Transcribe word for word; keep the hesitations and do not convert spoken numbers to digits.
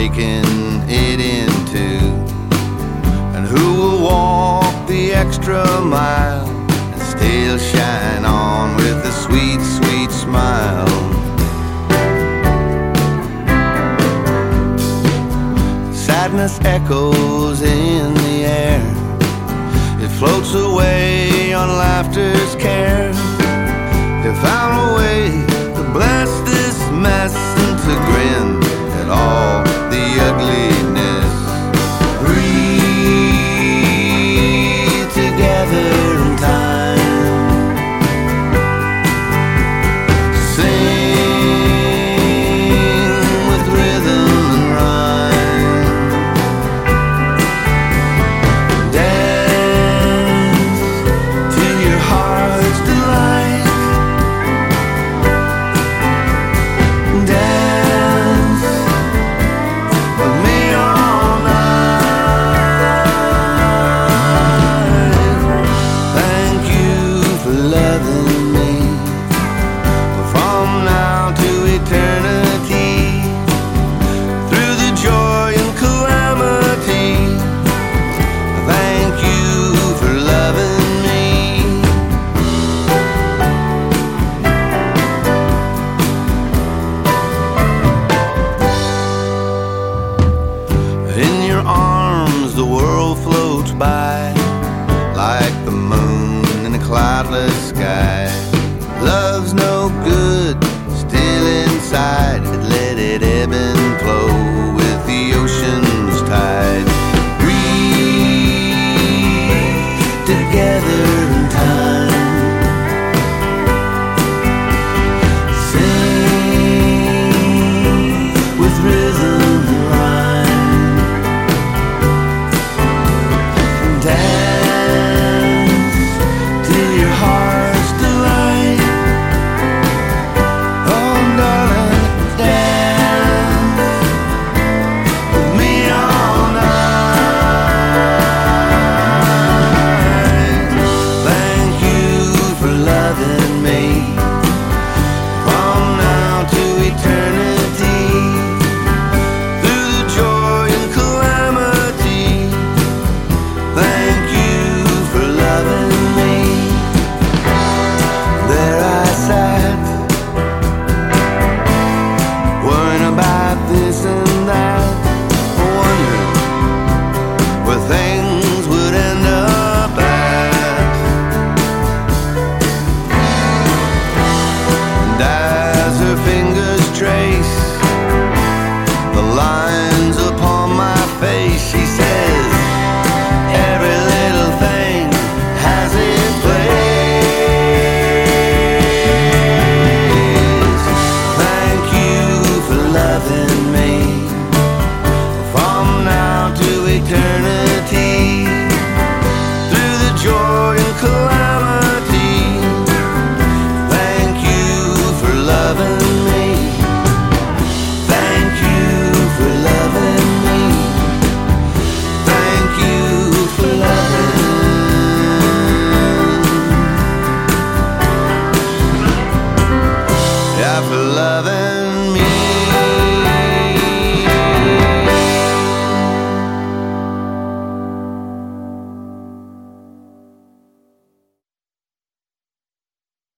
breaking it in two. And who will walk the extra mile and still shine on with a sweet, sweet smile? Sadness echoes in the air. It floats away on laughter's care. They found a way to bless this mess and to grin at all the ugliness. Breathe together in time. Sing with rhythm and rhyme. Dance to your heart's delight. Dance with me all night. Thank you for loving me from now to eternity. Through the joy and calamity, thank you for loving me. In your arms the world floats by, like the moon in a cloudless sky. Love's no good, still inside, let it ebb and